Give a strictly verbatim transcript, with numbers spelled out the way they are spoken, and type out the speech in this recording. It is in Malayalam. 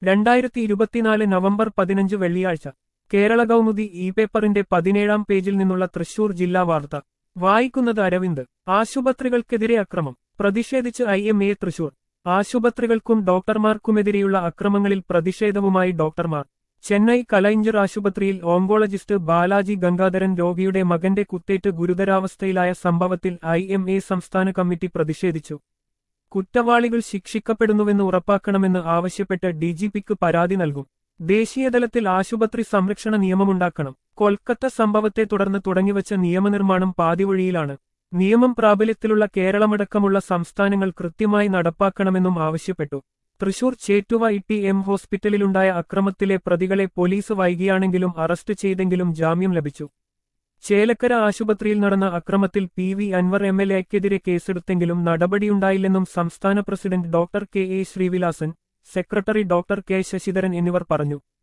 രണ്ടായിരത്തി ഇരുപത്തിനാല് നവംബർ പതിനഞ്ച് വെള്ളിയാഴ്ച കേരള കൗമുദി ഇ പേപ്പറിന്റെ പതിനേഴാം പേജിൽ നിന്നുള്ള തൃശൂർ ജില്ലാ വാർത്ത വായിക്കുന്നത് അരവിന്ദ്. ആശുപത്രികൾക്കെതിരെ അക്രമം പ്രതിഷേധിച്ച് ഐ എം എ തൃശൂർ. ആശുപത്രികൾക്കും ഡോക്ടർമാർക്കുമെതിരെയുള്ള അക്രമങ്ങളിൽ പ്രതിഷേധവുമായി ഡോക്ടർമാർ. ചെന്നൈ കലൈഞ്ചർ ആശുപത്രിയിൽ ഓങ്കോളജിസ്റ്റ് ബാലാജി ഗംഗാധരൻ രോഗിയുടെ മകന്റെ കുത്തേറ്റ് ഗുരുതരാവസ്ഥയിലായ സംഭവത്തിൽ ഐ എം എ സംസ്ഥാന കമ്മിറ്റി പ്രതിഷേധിച്ചു. കുറ്റവാളികൾ ശിക്ഷിക്കപ്പെടുന്നുവെന്ന് ഉറപ്പാക്കണമെന്ന് ആവശ്യപ്പെട്ട് ഡിജിപിക്ക് പരാതി നൽകും. ദേശീയതലത്തിൽ ആശുപത്രി സംരക്ഷണ നിയമമുണ്ടാക്കണം. കൊൽക്കത്ത സംഭവത്തെ തുടർന്ന് തുടങ്ങിവച്ച നിയമനിർമ്മാണം പാതിവഴിയിലാണ്. നിയമം പ്രാബല്യത്തിലുള്ള കേരളമടക്കമുള്ള സംസ്ഥാനങ്ങൾ കൃത്യമായി നടപ്പാക്കണമെന്നും ആവശ്യപ്പെട്ടു. Thrissur Chettuva E T M ഹോസ്പിറ്റലിലുണ്ടായ അക്രമത്തിലെ പ്രതികളെ പോലീസ് വൈകിയാണെങ്കിലും അറസ്റ്റ് ചെയ്തെങ്കിലും ജാമ്യം ലഭിച്ചു. ചേലക്കര ആശുപത്രിയിൽ നടന്ന അക്രമത്തിൽ P V Anvar M L എക്കെതിരെ കേസെടുത്തെങ്കിലും നടപടിയുണ്ടായില്ലെന്നും സംസ്ഥാന president doctor K A Sreevilasan, secretary doctor K Sasidharan എന്നിവർ പറഞ്ഞു.